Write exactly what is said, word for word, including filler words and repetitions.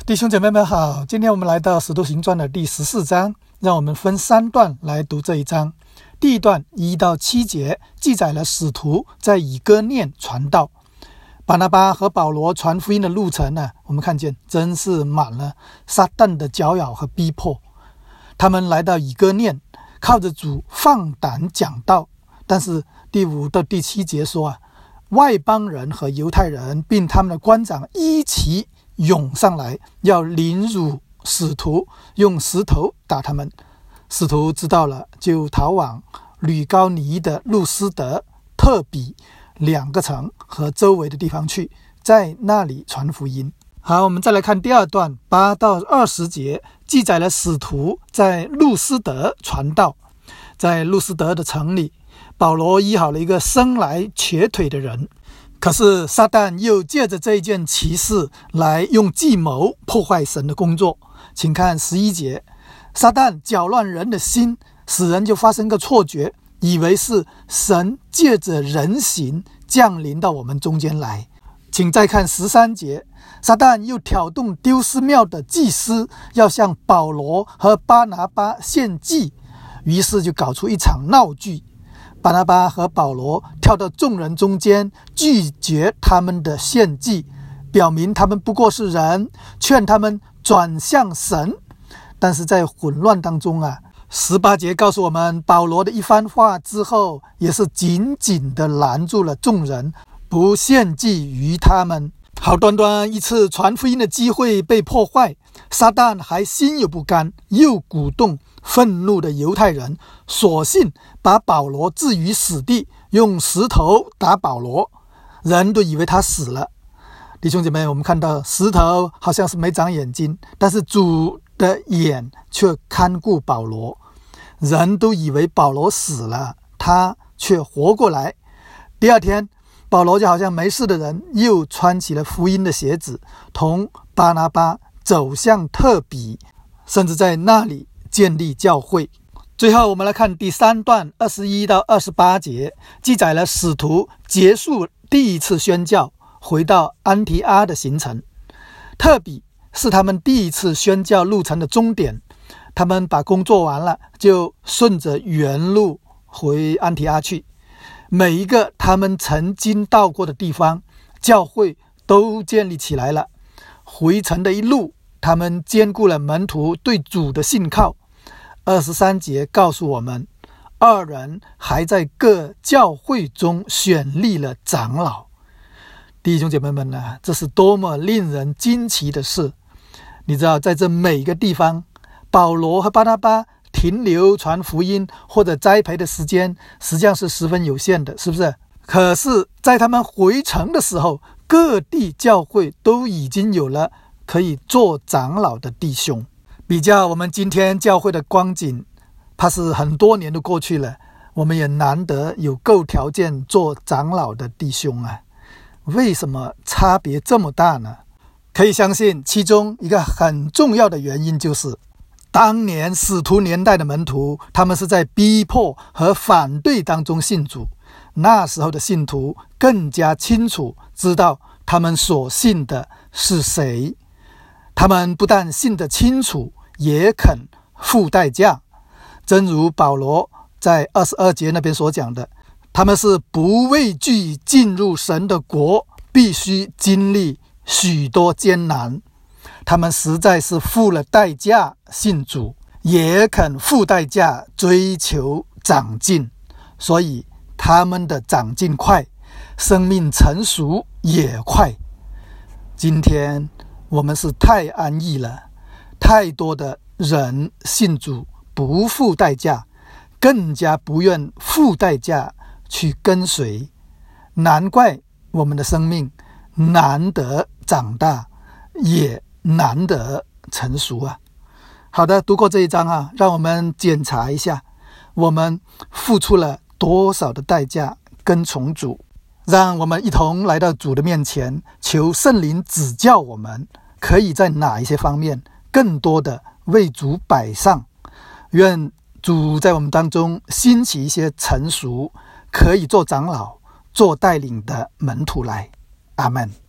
弟兄姐妹们好，今天我们来到使徒行传的第十四章，让我们分三段来读这一章。第一段一到七节记载了使徒在以哥念传道。巴拿巴和保罗传福音的路程呢，我们看见真是满了撒旦的搅扰和逼迫。他们来到以哥念，靠着主放胆讲道，但是第五到第七节说啊，外邦人和犹太人并他们的官长一起涌上来，要凌辱使徒，用石头打他们。使徒知道了，就逃往吕高尼的路斯德、特比两个城和周围的地方去，在那里传福音。好，我们再来看第二段八到二十节，记载了使徒在路斯德传道。在路斯德的城里，保罗医好了一个生来瘸腿的人，可是撒旦又借着这一件奇事来用计谋破坏神的工作。请看十一节，撒旦搅乱人的心，使人就发生个错觉，以为是神借着人形降临到我们中间来。请再看十三节，撒旦又挑动丢失庙的祭司，要向保罗和巴拿巴献祭，于是就搞出一场闹剧。巴拿巴和保罗跳到众人中间，拒绝他们的献祭，表明他们不过是人，劝他们转向神。但是在混乱当中啊，十八节告诉我们，保罗的一番话之后，也是紧紧地拦住了众人，不献祭于他们。好端端一次传福音的机会被破坏，撒旦还心有不甘，又鼓动愤怒的犹太人，索性把保罗置于死地，用石头打保罗，人都以为他死了。弟兄姐妹，我们看到石头好像是没长眼睛，但是主的眼却看顾保罗，人都以为保罗死了，他却活过来。第二天，保罗就好像没事的人，又穿起了福音的鞋子，同巴拿巴走向特比，甚至在那里建立教会。最后我们来看第三段二十一到二十八节，记载了使徒结束第一次宣教，回到安提阿的行程。特比是他们第一次宣教路程的终点，他们把工作完了，就顺着原路回安提阿去。每一个他们曾经到过的地方，教会都建立起来了。回程的一路，他们兼顾了门徒对主的信靠。二十三节告诉我们，二人还在各教会中选立了长老。弟兄姐妹们啊，这是多么令人惊奇的事！你知道，在这每个地方，保罗和巴拿巴停留传福音或者栽培的时间实际上是十分有限的，是不是？可是在他们回程的时候，各地教会都已经有了可以做长老的弟兄。比较我们今天教会的光景，怕是很多年都过去了，我们也难得有够条件做长老的弟兄啊。为什么差别这么大呢？可以相信其中一个很重要的原因，就是当年使徒年代的门徒，他们是在逼迫和反对当中信主。那时候的信徒更加清楚知道他们所信的是谁，他们不但信得清楚，也肯付代价。正如保罗在二十二节那边所讲的，他们是不畏惧进入神的国，必须经历许多艰难。他们实在是付了代价信主，也肯付代价追求长进，所以他们的长进快，生命成熟也快。今天我们是太安逸了，太多的人信主不付代价，更加不愿付代价去跟随，难怪我们的生命难得长大，也难得成熟啊。好的，读过这一章啊，让我们检查一下，我们付出了多少的代价跟从主。让我们一同来到主的面前，求圣灵指教我们，可以在哪一些方面更多的为主摆上。愿主在我们当中兴起一些成熟可以做长老做带领的门徒来。阿们。